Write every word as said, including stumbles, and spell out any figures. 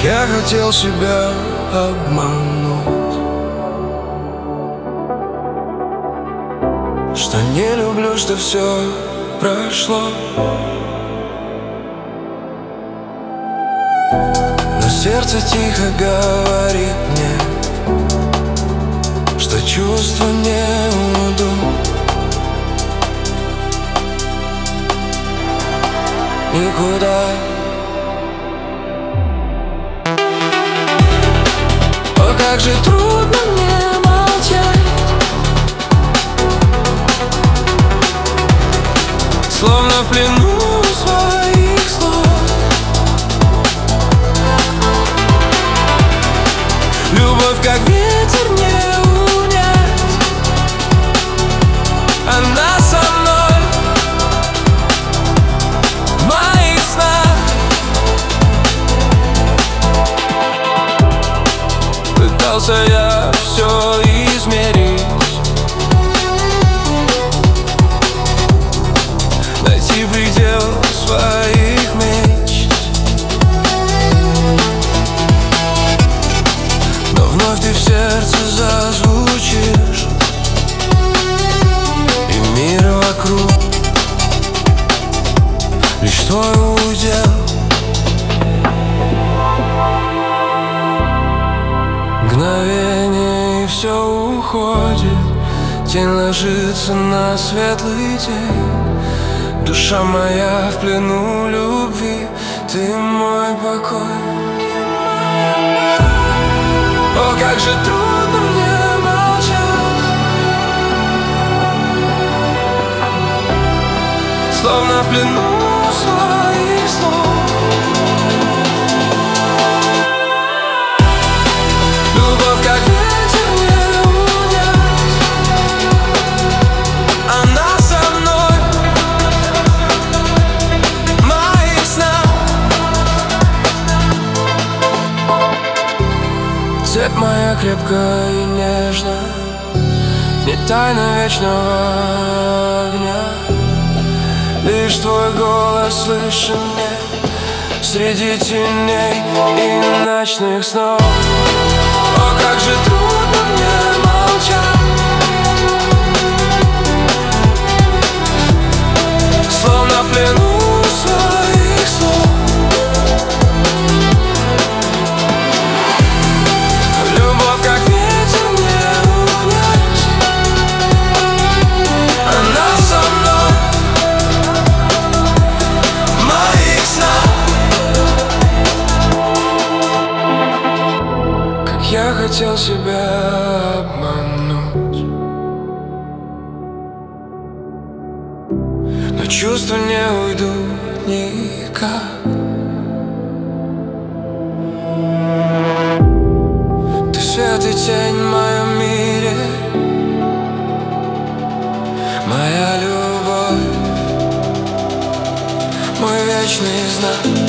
я хотел себя обмануть, что не люблю, что все прошло. Но сердце тихо говорит мне, что чувства не уйдут никуда. О, как же трудно мне молчать, словно в плену своих слов. Любовь, как ветер, не унять, она со мной в моих снах. Пытался я все измерить, найти предел своих мечт, но вновь ты в сердце зазвучишь, и мир вокруг лишь твой удел. Мгновение, и все уходит, тень ложится на светлый день. Душа моя в плену любви, ты мой покой. О, как же трудно мне молчать, словно в плену своих слов. Любовь, как ветер, не унять, она со мной в моих снах. Цепь моя крепкая и нежная, не тайна вечного огня. Лишь твой голос слышен мне среди теней и ночных снов. О, как же трудно мне молчать, словно в плену своих слов. Любовь, как ветер, не унять, она со мной в моих снах. Я хотел себя обмануть, но чувства не уйдут никак. Ты свет и тень в моем мире, моя любовь, мой вечный знак.